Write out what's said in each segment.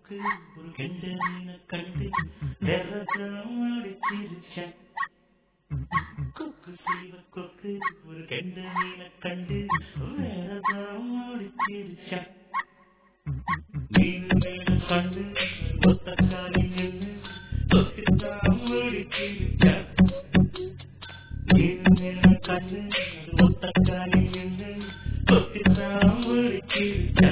கொக்கு ஒரு கெண்ட மீனை கண்டு வெறசம் அடிச்சிருச்சேன். கொக்கு செய்வ கொக்கு ஒரு கெண்ட மீனை கண்டு வெறசம் அடிச்சிருச்சேன். மீன் மீனை கண்டு ஒத்தக்காரி நின்று தொத்தித்தான் அடிச்சிருச்சேன். மீன் மீனை கண்டு ஒத்தக்காரி நின்று தொத்தித்தான் அடிச்சிருச்சேன்.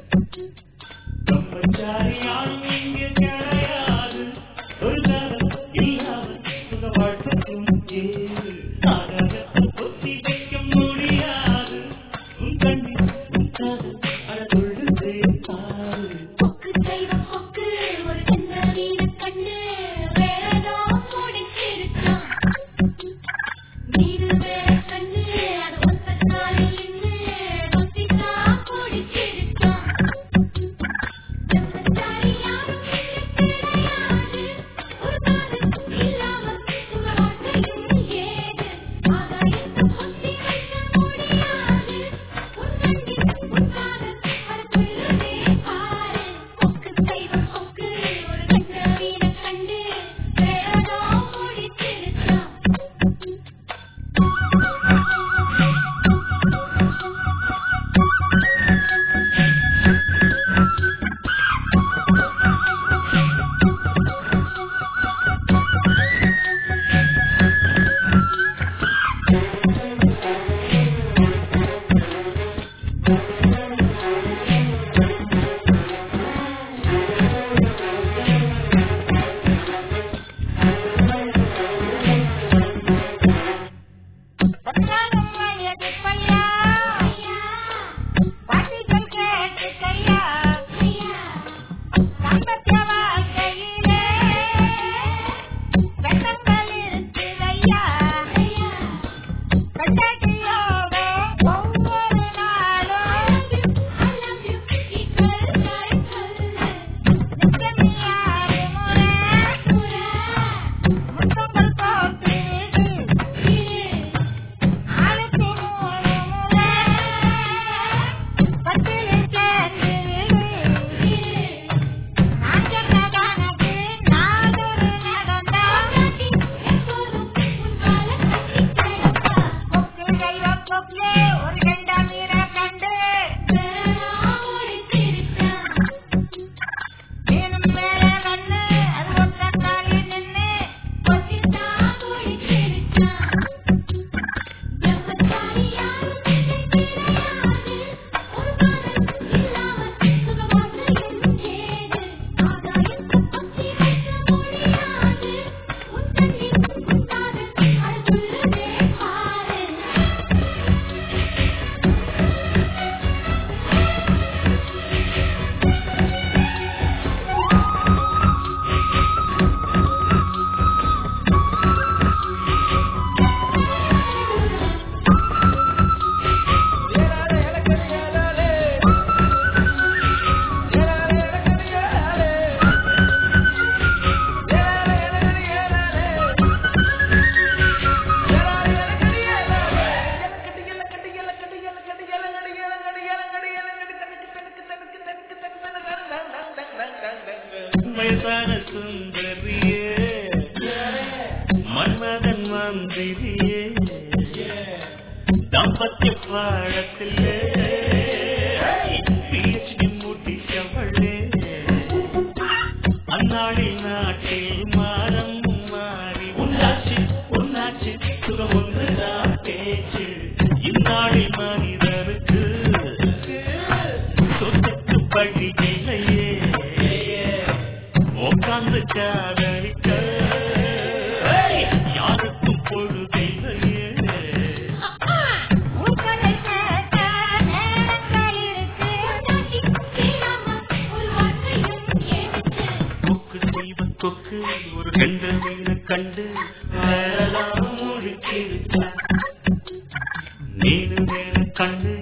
யாரும் இங்கே கிடையாது, ஒரு தரம் இல்லாத சுக வாழ்க்கைக்கும் ஏது ஆகாயத்தை பொத்தி வைக்க முடியாது. உன் கண்ணி உன் காது அழகுள்ளதே பாரு. கொக்கு செய்வ கொக்கு ஒரு கெண்ட மீனை கண்டு வேறதோ முடிச்சிருச்சான். மீன் வேற கண்டு அது ஒத்த காலில் நின்று கொத்தித்தான் குடிச்சிருச்சான். மயசான சுந்தரியே மன்மதன் மந்திரியே தாம்பத்திய பாழத்திலே PhD முடிச்சவளே அந்நாளில் நாட்டில் மாறம் மாறி உன்னாச்சு உன்னாச்சு சுகம் ஒன்றுதான் பேச்சு. இந்நாளில் மனிதருக்கு சொத்துக்கு படி இல்லையே உட்கார்ந்து காதலிக்க யாருக்கும் பொழுதில்லையே. கொக்கு செய்வ கொக்கு ஒரு கெண்ட மீனை கண்டு வேறெல்லாம் முடிச்சிருச்ச. மீன் வேற கண்டு